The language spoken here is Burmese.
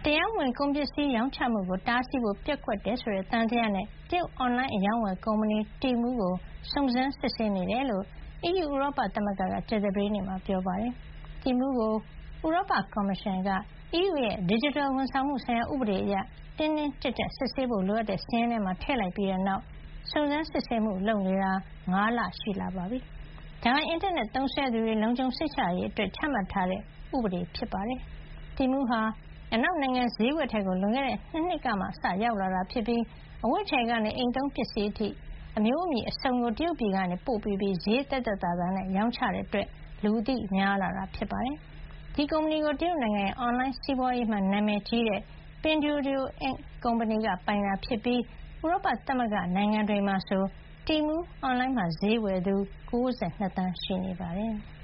တရားမဝင်ကုန်ပစ္စည်းရောင်းချမှုကိုတားဆီးဖို့ပျက်ကွက်တယ်ဆိုတဲ့သံသယနဲ့တရုတ်အွန်လိုင်းအရောင်းအဝယ်ကုမ္ပဏီ Temu ကိုစုံစမ်းစစ်ဆေးနေတယ်လို့ EU ဥရောပသမဂ္ဂကကြာသပတေးနေ့မှာပြောပါတယ်။ Temu ကိုဥရောပကော်မရှင်က EU ရဲ့ ဒစ်ဂျစ်တယ်ဝန်ဆောင်မှုဆိုင်ရာဥပဒေအရတင်းတင်းကြပ်ကြပ်စစ်ဆေးဖို့လိုအပ်တဲ့စာရင်းထဲမှာထည့်လိုက်ပြီးတဲ့နောက်စုံစမ်းစစ်ဆေးမှုလုပ်နေတာ5 လရှိလာပါပြီ။ ဒါဟာအင်တာနက်သုံးစွဲသူတွေလုံခြုံစိတ်ချရရေးအတွက်ချမှတ်ထားတဲ့ဥပဒေဖြစ်ပါတယ်။ Temu ဟာအနောက်နိုင်ငံဈေးကွက်ထဲကိုလွန်ခဲ့တဲ့2 နှစ်ကမှစရောက်လာတာဖြစ်ပြီးအဝတ်အထည်ကနေအိမ်သုံးပစ္စည်းအထိအမျိုးအမည်အစုံကိုတရုတ်ပြည်ကနေပို့ပေးပြီးဈေးသက်သက်သာသာနဲ့ရောင်းချတဲ့အတွက်လူသိများလာတာဖြစ်ပါတယ်။ ဒီကုမ္ပဏီကိုတရုတ်နိုင်ငံရဲ့အွန်လိုင်းစီးပွါးရေးမှာနာမည်ကြီးတဲ့ Pinduoduo Inc. ကုမ္ပဏီကပိုင်တာဖြစ်ပြီးဥရောပသမဂ္ဂနိုင်ငံတွေမှာဆို Temu အွန်လိုင်းမှာဈေးဝယ်သူ92 သန်းရှိနေပါတယ်။